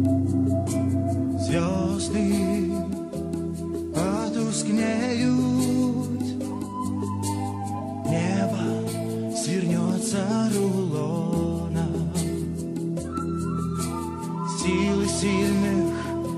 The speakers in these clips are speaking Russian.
Звезды потускнеют, небо свернется рулоном, силы сильных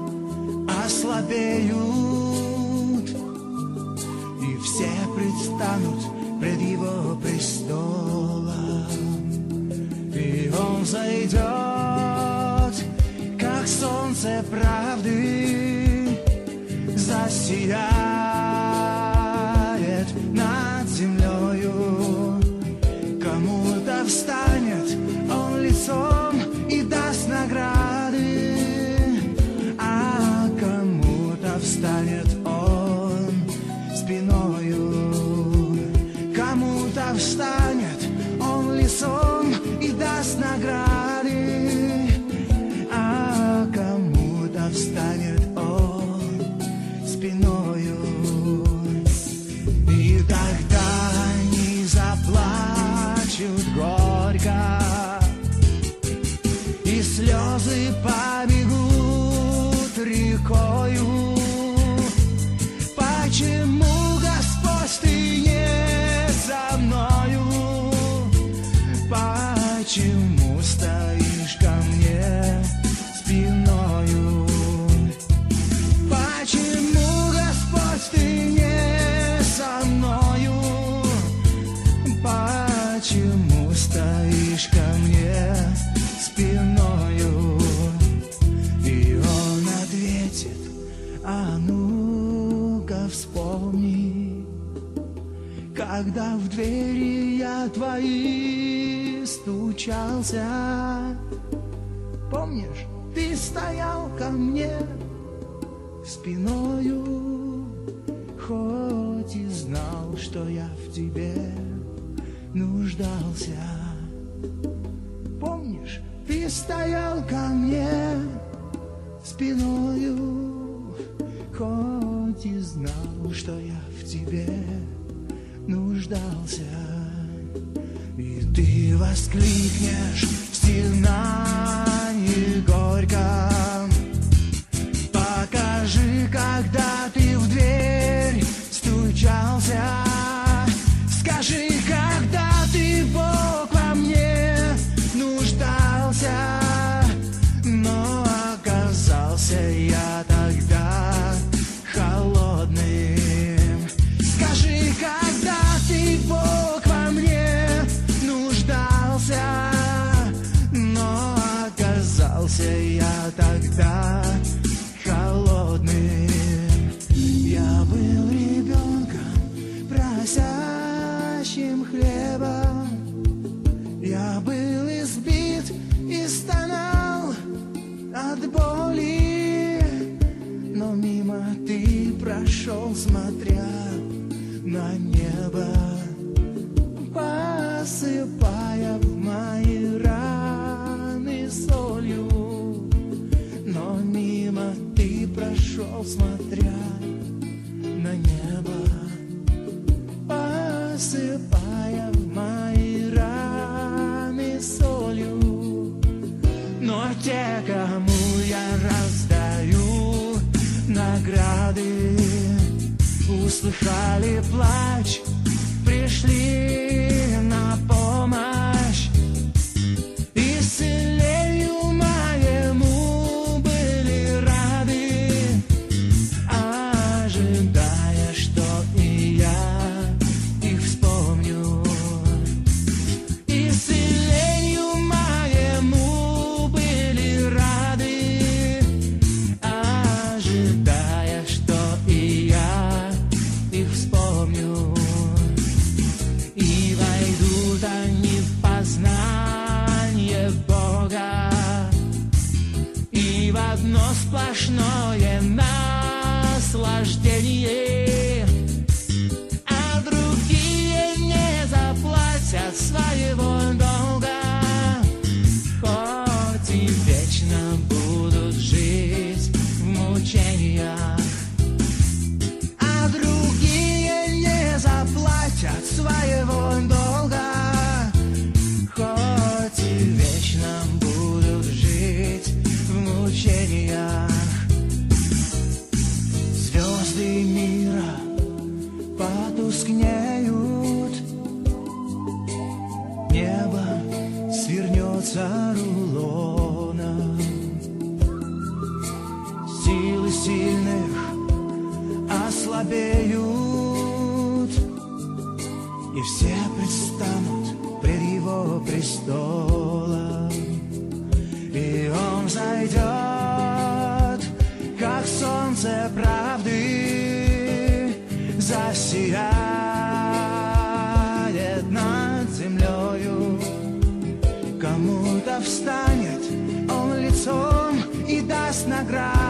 ослабеют, и все предстанут пред его престолом, и он зайдет, как солнце правды, засияет над землею. Кому-то встанет он лицом и даст награды, а кому-то встанет он спиною. Кому-то встанет он лицом и даст награды, а кому-то встанет он спиною. И тогда они заплачут горько, и слезы побегут рекою. Почему, Господь, ты не со мною? Почему стоишь ко мне спиною? Почему, Господь, ты не со мною? Почему стоишь ко мне спиною? И он ответит: а ну-ка вспомни, когда в двери я твои стучался. Помнишь, ты стоял ко мне спиною, хоть и знал, что я в тебе нуждался. Помнишь, ты стоял ко мне спиною, хоть и знал, что я в тебе нуждался. И ты воскликнешь в стенании горько: покажи, когда ты в дверь стучался. Скажи, когда ты, Бог, во мне нуждался. Но оказался я тогда холодным. Скажи, когда ты, Бог, во мне нуждался. Но оказался я тогда холодным. Я был ребенком, просящим хлеба. Я был избит и стонал от боли, но мимо ты прошел, смотря на небо, посыпая в мои раны солью. Но мимо ты прошел, смотря на небо, посыпая в мои раны солью. Но те, кому я раздаю награды, услыхали плач, пришли на помощь. Исцелению моему были рады, ожидая, что и я их вспомню. Исцелению моему были рады, ожидая, что и я их вспомню. И Свечи мира потускнеют, небо свернется рулоном, силы сильных ослабеют, и все предстанут пред его престолом, и он зайдет, как солнце правды, засияет над землею. Кому-то встанет он лицом и даст награду,